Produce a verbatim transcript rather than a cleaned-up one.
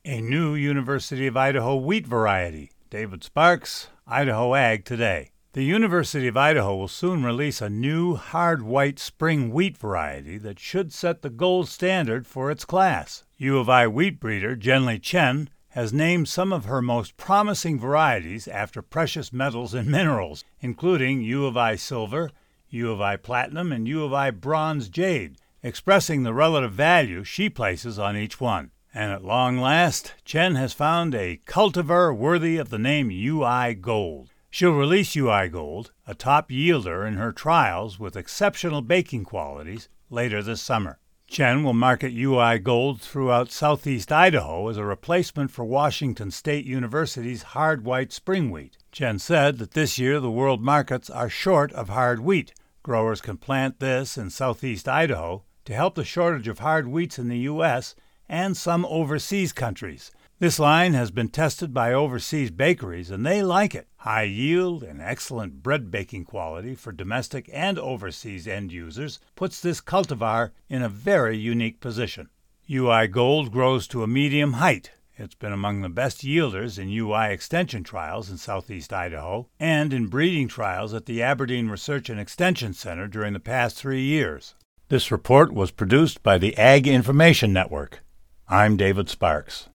A new University of Idaho wheat variety. David Sparks, Idaho Ag Today. The University of Idaho will soon release a new hard white spring wheat variety that should set the gold standard for its class. U of I wheat breeder Zhenli Chen has named some of her most promising varieties after precious metals and minerals, including U of I silver, U of I platinum, and U of I bronze jade, expressing the relative value she places on each one. And at long last, Chen has found a cultivar worthy of the name U I Gold. She'll release U I Gold, a top yielder in her trials with exceptional baking qualities, later this summer. Chen will market U I Gold throughout southeast Idaho as a replacement for Washington State University's hard white spring wheat. Chen said that this year the world markets are short of hard wheat. Growers can plant this in southeast Idaho to help the shortage of hard wheats in the U S and some overseas countries. This line has been tested by overseas bakeries, and they like it. High yield and excellent bread baking quality for domestic and overseas end users puts this cultivar in a very unique position. U I Gold grows to a medium height. It's been among the best yielders in U I extension trials in southeast Idaho and in breeding trials at the Aberdeen Research and Extension Center during the past three years. This report was produced by the Ag Information Network. I'm David Sparks.